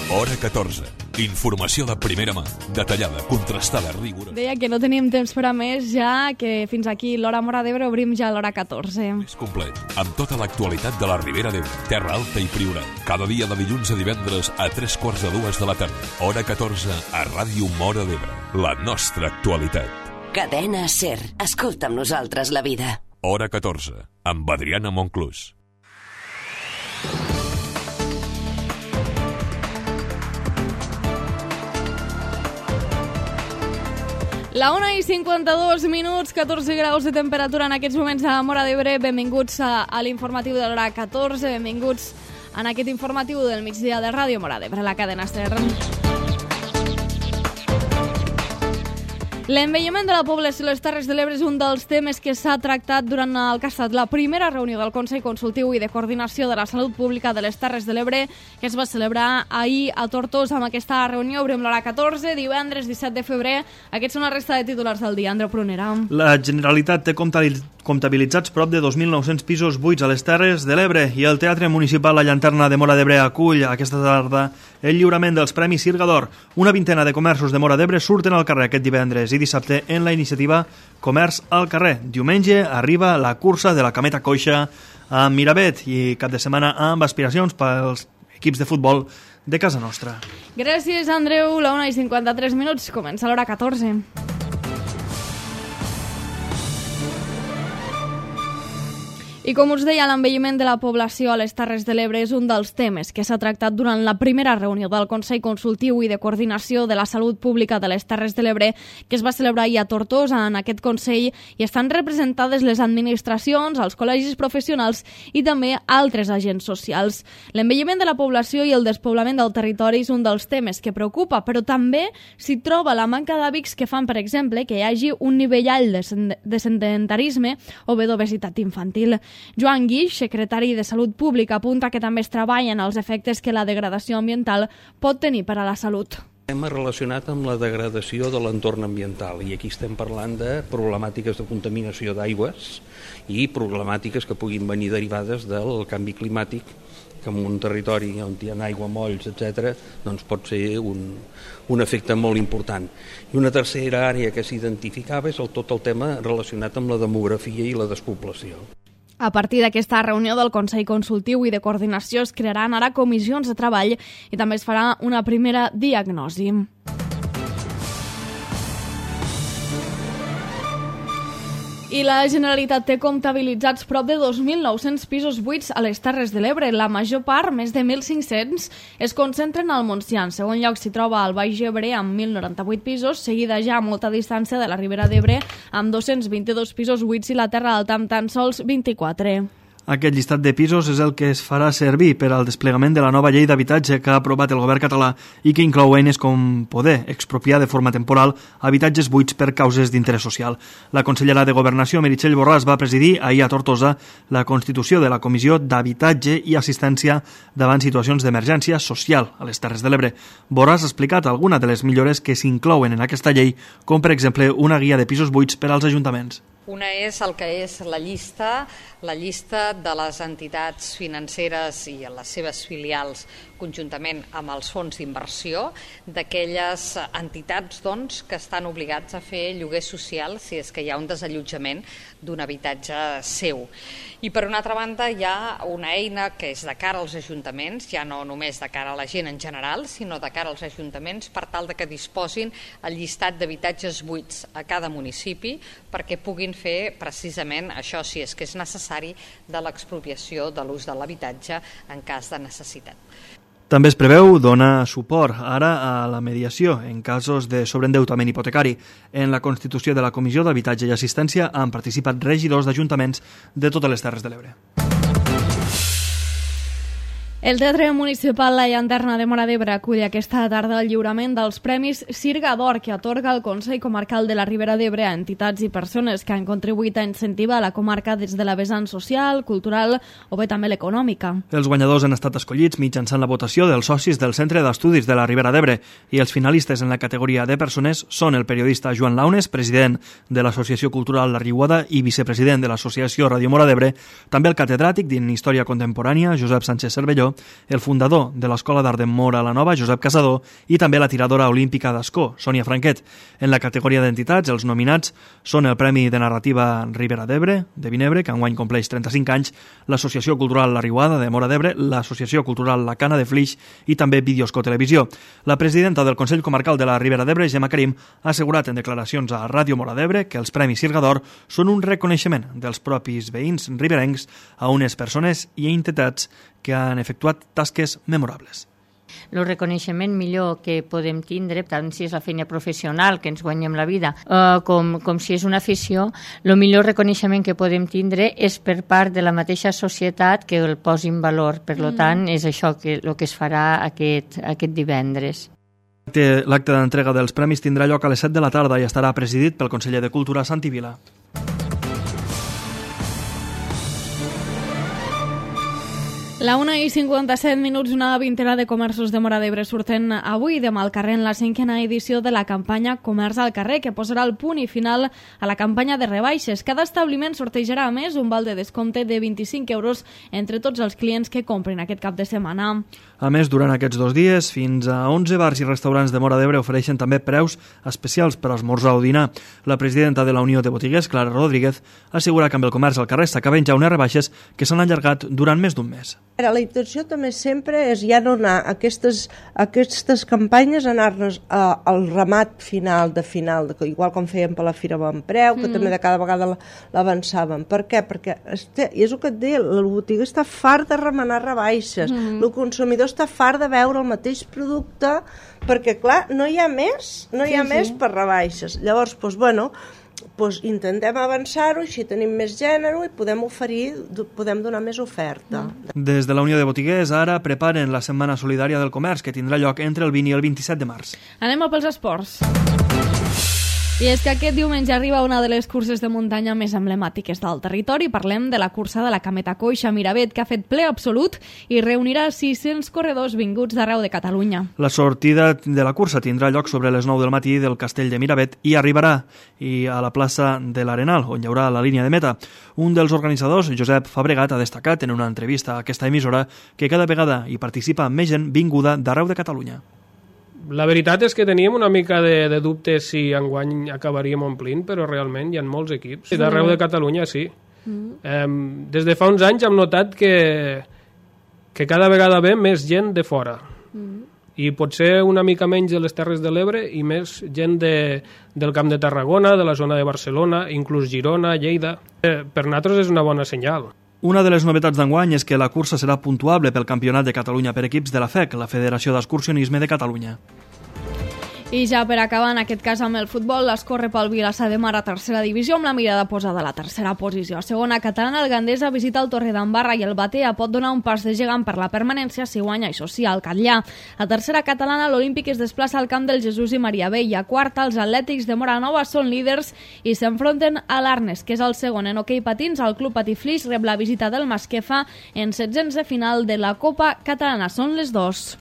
Hora 14. Informació de primera mà, detallada, contrastada, rigorosa. Deia que no tenim temps per a més, ja que fins aquí l'Hora Móra d'Ebre obrim ja l'hora 14. Més complet, amb tota l'actualitat de la Ribera d'Ebre, Terra Alta i Priorat. Cada dia de dilluns a divendres a 3:45 de la tarda. Hora 14 a Ràdio Móra d'Ebre. La nostra actualitat. Cadena SER. Escolta amb nosaltres la vida. Hora 14, amb Adriana Monclús. La 1:52, 14 graus de temperatura en aquests moments a Móra d'Ebre. Benvinguts a l'informatiu de l'hora 14, benvinguts en aquest informatiu del migdia de Ràdio Móra d'Ebre, la cadena SER. L'envelliment de la població a les Terres de l'Ebre és un dels temes que s'ha tractat durant el que ha estat la primera reunió del Consell Consultiu i de Coordinació de la Salut Pública de les Terres de l'Ebre, que es va celebrar ahir a Tortosa. Amb aquesta reunió obrim l'hora 14, divendres 17 de febrer. Aquests són la resta de titulars del dia. Andreu Prunera. La Generalitat té comptabilitzats prop de 2.900 pisos buits a les Terres de l'Ebre i el Teatre Municipal La Llanterna de Móra d'Ebre acull aquesta tarda el lliurament dels Premis Sirga d'Or. Una vintena de comerços de Móra d'Ebre surten al carrer aquest divendres i dissabte en la iniciativa Comerç al carrer. Diumenge arriba la cursa de la cameta coixa a Miravet i cap de setmana amb aspiracions pels equips de futbol de casa nostra. Gràcies, Andreu. La 1:53, comença l'hora 14. I com us deia, l'envelliment de la població a les Terres de l'Ebre és un dels temes que s'ha tractat durant la primera reunió del Consell Consultiu i de Coordinació de la Salut Pública de les Terres de l'Ebre, que es va celebrar ahir a Tortosa. En aquest Consell hi estan representades les administracions, els col·legis professionals i també altres agents socials. L'envelliment de la població i el despoblament del territori és un dels temes que preocupa, però també s'hi troba la manca d'hàbits que fan, per exemple, que hi hagi un nivell alt de sedentarisme o bé d'obesitat infantil. Joan Guix, secretari de Salut Pública, apunta que també es treballen els efectes que la degradació ambiental pot tenir per a la salut. Hem relacionat amb la degradació de l'entorn ambiental i aquí estem parlant de problemàtiques de contaminació d'aigües i problemàtiques que puguin venir derivades del canvi climàtic, que en un territori on hi ha aigua, molls, etc., doncs pot ser un efecte molt important. I una tercera àrea que s'identificava és tot el tema relacionat amb la demografia i la despoblació. A partir d'aquesta reunió del Consell Consultiu i de Coordinació es crearan ara comissions de treball i també es farà una primera diagnosi. I la Generalitat té comptabilitzats prop de 2.900 pisos buits a les Terres de l'Ebre. La major part, més de 1.500, es concentren al Montsià. En segon lloc s'hi troba el Baix Ebre amb 1.098 pisos, seguida ja a molta distància de la Ribera d'Ebre amb 222 pisos buits i la Terra Alta amb tan sols 24. Aquest llistat de pisos és el que es farà servir per al desplegament de la nova llei d'habitatge que ha aprovat el govern català i que inclou eines com poder expropiar de forma temporal habitatges buits per causes d'interès social. La consellera de Governació, Meritxell Borràs, va presidir ahir a Tortosa la constitució de la Comissió d'Habitatge i Assistència davant situacions d'emergència social a les Terres de l'Ebre. Borràs ha explicat alguna de les millores que s'inclouen en aquesta llei, com per exemple una guia de pisos buits per als ajuntaments. Una és el que és la llista de les entitats financeres i les seves filials conjuntament amb els fons d'inversió d'aquelles entitats doncs, que estan obligats a fer lloguer social si és que hi ha un desallotjament d'un habitatge seu. I per una altra banda hi ha una eina que és de cara als ajuntaments, ja no només de cara a la gent en general, sinó de cara als ajuntaments per tal de que disposin el llistat d'habitatges buits a cada municipi perquè puguin fer precisament això, si és que és necessari, de l'expropiació de l'ús de l'habitatge en cas de necessitat. També es preveu donar suport ara a la mediació en casos de sobreendeutament hipotecari. En la constitució de la Comissió d'Habitatge i Assistència han participat regidors d'ajuntaments de totes les Terres de l'Ebre. El Teatre Municipal La Llanterna de Móra d'Ebre acull aquesta tarda el lliurament dels Premis Sirga d'Or que atorga el Consell Comarcal de la Ribera d'Ebre a entitats i persones que han contribuït a incentivar la comarca des de la vessant social, cultural o bé també l'econòmica. Els guanyadors han estat escollits mitjançant la votació dels socis del Centre d'Estudis de la Ribera d'Ebre i els finalistes en la categoria de persones són el periodista Joan Launes, president de l'Associació Cultural La Riuada i vicepresident de l'Associació Ràdio Móra d'Ebre, també el catedràtic d'Història Contemporània Josep Sánchez Cervelló Televisió, el fundador de l'Escola d'Art de Móra la Nova, Josep Casador, i també la tiradora olímpica d'Ascó, Sònia Franquet. En la categoria d'entitats, els nominats són el Premi de Narrativa Ribera d'Ebre, de Vinebre, que enguany compleix 35 anys, l'Associació Cultural La Riuada de Móra d'Ebre, l'Associació Cultural La Cana de Flix i també Videosco Televisió. La presidenta del Consell Comarcal de la Ribera d'Ebre, Gemma Karim, ha assegurat en declaracions a Ràdio Móra d'Ebre que els Premis Sirga d'Or són un reconeixement dels propis veïns riberencs a unes persones i entitats que han efectuat tasques memorables. El reconeixement millor que podem tindre, tant si és la feina professional, que ens guanyem la vida, com si és una afició, el millor reconeixement que podem tindre és per part de la mateixa societat que el posi en valor. Per tant, és això el que es farà aquest divendres. L'acte d'entrega dels premis tindrà lloc a les 7 de la tarda i estarà presidit pel conseller de Cultura, Santi Vila. La 1:57, una vintena de comerços de Móra d'Ebre surten avui i demà al carrer en la 5a edició de la campanya Comerç al carrer, que posarà el punt i final a la campanya de rebaixes. Cada establiment sortejarà a més un val de descompte de 25 euros entre tots els clients que comprin aquest cap de setmana. A més, durant aquests 2 dies, fins a 11 bars i restaurants de Móra d'Ebre ofereixen també preus especials per esmorzar o dinar. La presidenta de la Unió de Botiguers, Clara Rodríguez, assegura que amb el comerç al carrer s'acaben ja unes rebaixes que s'han allargat durant més d'un mes. La intenció també sempre és ja no anar a aquestes campanyes, anar-nos al ramat final, igual com fèiem per la Fira Bon Preu, que també de cada vegada l'avançàvem. Per què? Perquè és el que et deia, el botiga està fart de remenar rebaixes, el consumidor està fart de veure el mateix producte, perquè clar, no hi ha més per rebaixes. Llavors, intentem avançar-ho, així tenim més gènere i podem donar més oferta. Des de la Unió de Botiguers ara preparen la Setmana Solidària del Comerç, que tindrà lloc entre el 20 i el 27 de març. Anem pels esports. I és que aquest diumenge arriba una de les curses de muntanya més emblemàtiques del territori. Parlem de la cursa de la Cameta Coixa Miravet, que ha fet ple absolut i reunirà 600 corredors vinguts d'arreu de Catalunya. La sortida de la cursa tindrà lloc sobre les 9 del matí del castell de Miravet i arribarà a la plaça de l'Arenal, on hi haurà la línia de meta. Un dels organitzadors, Josep Fabregat, ha destacat en una entrevista a aquesta emissora que cada vegada hi participa més gent vinguda d'arreu de Catalunya. La veritat és que teníem una mica de dubtes si enguany acabaríem omplint, però realment hi ha molts equips. D'arreu de Catalunya, sí. Des de fa uns anys hem notat que cada vegada ve més gent de fora. I potser una mica menys de les Terres de l'Ebre i més gent del Camp de Tarragona, de la zona de Barcelona, inclús Girona, Lleida. Per nosaltres és una bona senyal. Una de les novetats d'enguany és que la cursa serà puntuable pel Campionat de Catalunya per equips de la FEC, la Federació d'Excursionisme de Catalunya. I ja per acabar, en aquest cas amb el futbol, l'escorre pel Vilassar de Mar a tercera divisió amb la mirada posada a la tercera posició. A segona catalana, el Gandesa visita el Torredembarra i el Batea pot donar un pas de gegant per la permanència si guanya, això sí, al Catllà. A tercera catalana, l'Olímpic es desplaça al camp del Jesús i Maria Vell. A quarta, els Atlètics de Móra Nova són líders i s'enfronten a l'Arnes, que és el segon. En hoquei patins, el Club Patí Flix rep la visita del Masquefa en 16 de final de la Copa Catalana. Són les 2.